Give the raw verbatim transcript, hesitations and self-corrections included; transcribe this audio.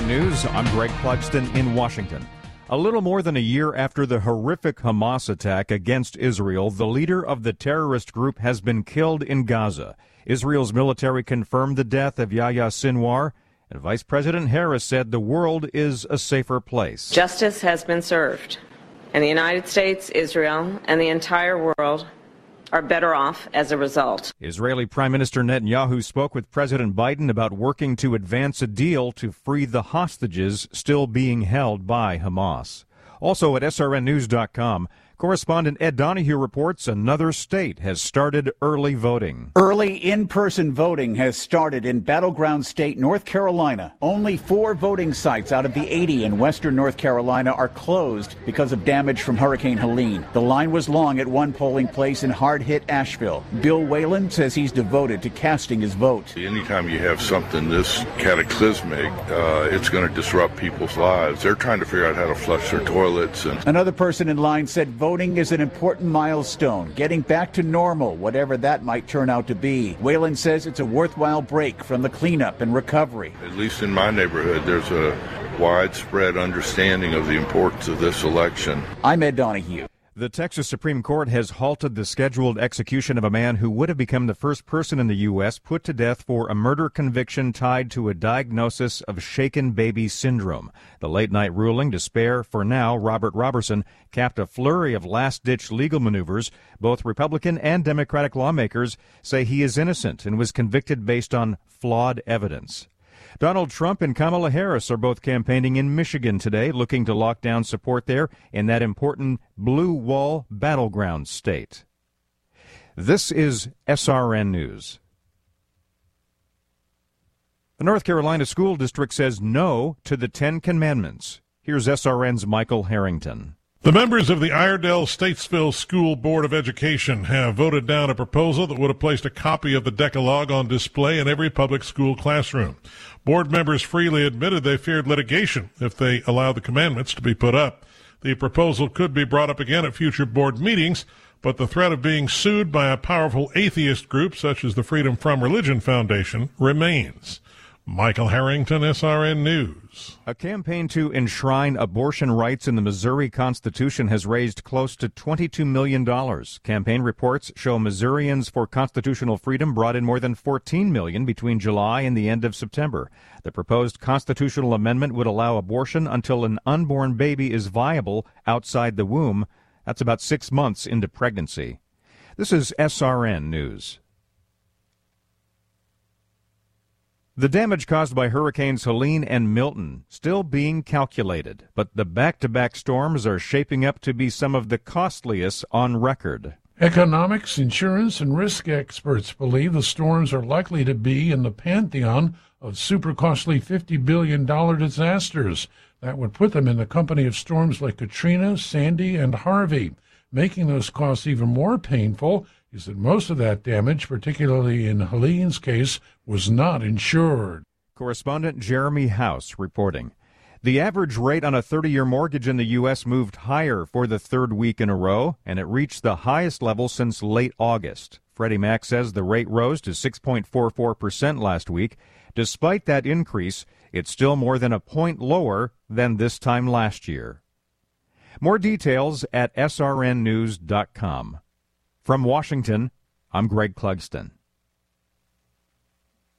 N News, I'm Greg Clugston in Washington. A little more than a year after the horrific Hamas attack against Israel, the leader of the terrorist group has been killed in Gaza. Israel's military confirmed the death of Yahya Sinwar, and Vice President Harris said the world is a safer place. Justice has been served, and the United States, Israel, and the entire world are better off as a result. Israeli Prime Minister Netanyahu spoke with President Biden about working to advance a deal to free the hostages still being held by Hamas. Also at S R N news dot com, correspondent Ed Donahue reports another state has started early voting. Early in-person voting has started in battleground state North Carolina. Only four voting sites out of the eighty in western North Carolina are closed because of damage from Hurricane Helene. The line was long at one polling place in hard-hit Asheville. Bill Whalen says he's devoted to casting his vote. Anytime you have something this cataclysmic, uh, it's going to disrupt people's lives. They're trying to figure out how to flush their toilets. And Another person in line said voting is an important milestone, getting back to normal, whatever that might turn out to be. Whalen says it's a worthwhile break from the cleanup and recovery. At least in my neighborhood, there's a widespread understanding of the importance of this election. I'm Ed Donahue. The Texas Supreme Court has halted the scheduled execution of a man who would have become the first person in the U S put to death for a murder conviction tied to a diagnosis of shaken baby syndrome. The late-night ruling to spare, for now, Robert Robertson capped a flurry of last-ditch legal maneuvers. Both Republican and Democratic lawmakers say he is innocent and was convicted based on flawed evidence. Donald Trump and Kamala Harris are both campaigning in Michigan today, looking to lock down support there in that important blue wall battleground state. This is S R N News. The North Carolina School District says no to the Ten Commandments. Here's S R N's Michael Harrington. The members of the Iredell-Statesville School Board of Education have voted down a proposal that would have placed a copy of the Decalogue on display in every public school classroom. Board members freely admitted they feared litigation if they allowed the commandments to be put up. The proposal could be brought up again at future board meetings, but the threat of being sued by a powerful atheist group such as the Freedom From Religion Foundation remains. Michael Harrington, S R N News. A campaign to enshrine abortion rights in the Missouri Constitution has raised close to twenty-two million dollars. Campaign reports show Missourians for Constitutional Freedom brought in more than fourteen million dollars between July and the end of September. The proposed constitutional amendment would allow abortion until an unborn baby is viable outside the womb. That's about six months into pregnancy. This is S R N News. The damage caused by Hurricanes Helene and Milton still being calculated, but the back-to-back storms are shaping up to be some of the costliest on record. Economics, insurance, and risk experts believe the storms are likely to be in the pantheon of super-costly fifty billion dollars disasters. That would put them in the company of storms like Katrina, Sandy, and Harvey. Making those costs even more painful is that most of that damage, particularly in Helene's case, was not insured. Correspondent Jeremy House reporting. The average rate on a thirty-year mortgage in the U S moved higher for the third week in a row, and it reached the highest level since late August. Freddie Mac says the rate rose to six point four four percent last week. Despite that increase, it's still more than a point lower than this time last year. More details at S R N news dot com. From Washington, I'm Greg Clugston.